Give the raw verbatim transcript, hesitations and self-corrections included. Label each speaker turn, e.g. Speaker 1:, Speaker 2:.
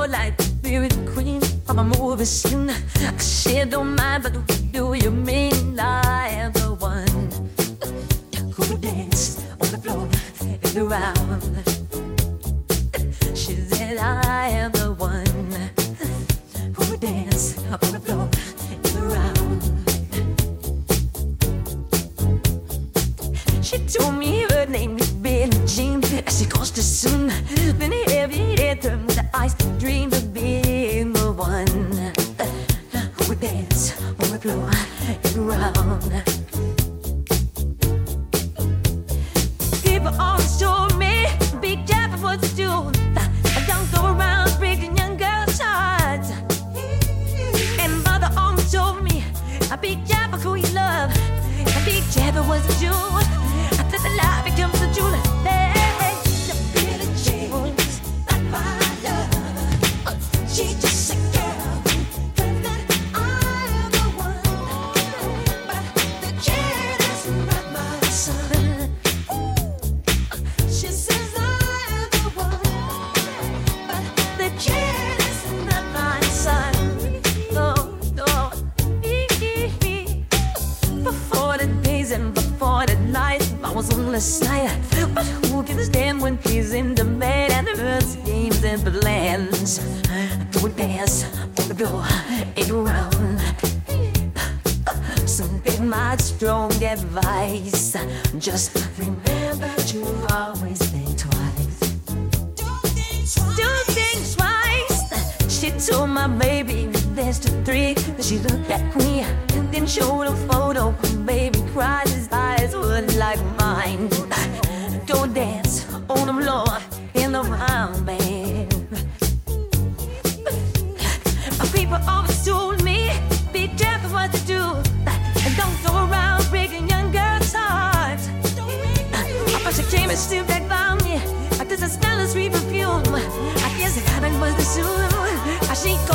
Speaker 1: like to be with the queen of a movie scene. She don't mind, but what do you mean? I am the one who would dance on the floor and around. She said I am the one who would dance on the floor and around. She told me her name is Billie Jean. She caused us soon. Then every day turned with the eyes to dream of being the one who would dance on the floor and around. People always told me, be careful what you do. Don't go around breaking young girls' hearts. And mother always told me, be careful who you love. Be careful what you do. That the lie becomes the truth. She just a girl, claims that I am the one, but the kid is not my son. She says I am the one, but the kid is not my son. No, no. Before the days and before the nights, I was on the side. But who gives a damn when he's in demand and the earth's games and plans? To dance on the floor and around. So take my strong advice. Just remember to always think twice. Do things twice. She told my baby there's the three. She looked at me and then showed a photo. Baby cried, his eyes were like mine. Don't dance on the floor and around, babe. People always told me, be careful what you do. And don't go around breaking young girls' hearts. But she came and still back by me. This is smell of sweet perfume. I guess the cabin was the soon. She